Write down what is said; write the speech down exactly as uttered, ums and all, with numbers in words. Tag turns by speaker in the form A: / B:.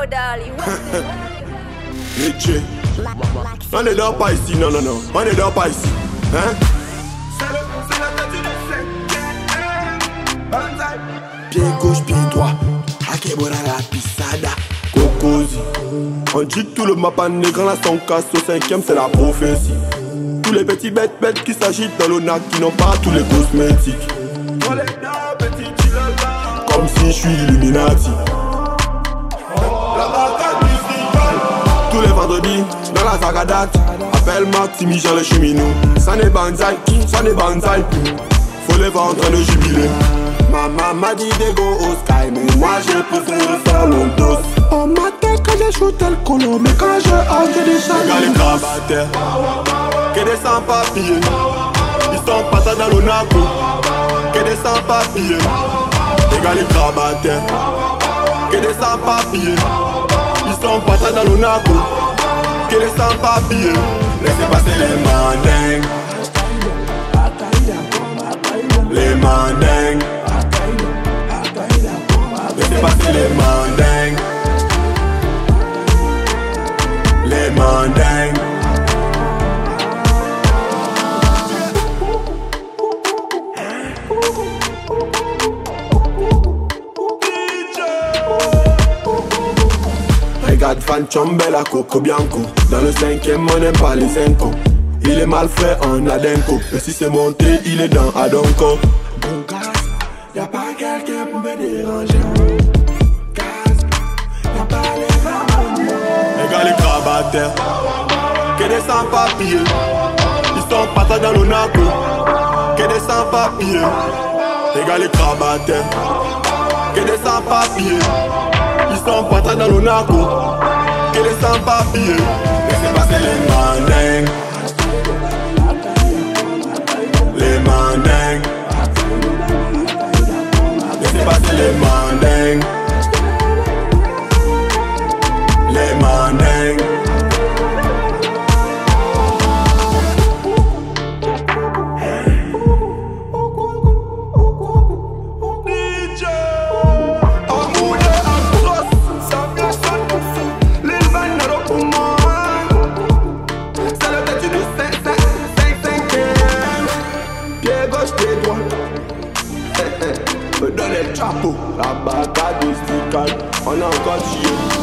A: yo, darling.
B: Richie. On ne dort pas ici, non, non, non. On ne dort pas ici. Hein? Pied gauche, pied droit. Akebora la pisada. Cocosi. On dit que tout le mapané quand la son casse au cinquième, c'est la prophétie. Tous les petits bêtes bêtes qui s'agitent dans l'O N A C, qui n'ont pas tous les cosmétiques. Comme si je suis Illuminati. Tous les vendredis, dans la Zagadat, appelle Maxime, Jean le cheminou. Ça n'est banzai, ça n'est banzai. Faut les voir en train de jubiler. Maman m'a dit de go au sky, mais moi je préfère faire mon dos. On m'attend quand je shoot le colo, mais quand je hors je descends. Regarde les grabataires, que des sans-papiers. Ils sont pas dans l'O N A C, que des sans-papiers. Regarde les grabataires, que des sans-papiers. Ils sont pas dans l'O N A C, que des sans-papiers. Laissez passer les mandingues, les mandingues. Laissez passer les mandingues, les mandingues. Regarde Fan Chombella Coco Bianco. Dans le cinquième on n'aime pas les incons. Il est mal fait en Adenco. Et si c'est monté il est dans Adonco. Bon gaz, y'a pas quelqu'un pour me déranger. Gaz, y'a pas les ramons. Regarde les grabataires, que des sans-papiers. Ils sont pas dans l'O N A C, que des sans-papiers. Regarde les grabataires, que des sans-papiers. Ils sont pas dans l'O N A C, que des sans-papiers. Laissez passer les mandingues, les mandingues. Laissez passer les mandingues, les mandingues. Me donne le chapeau, la bagarre mysticale, on a encore chié.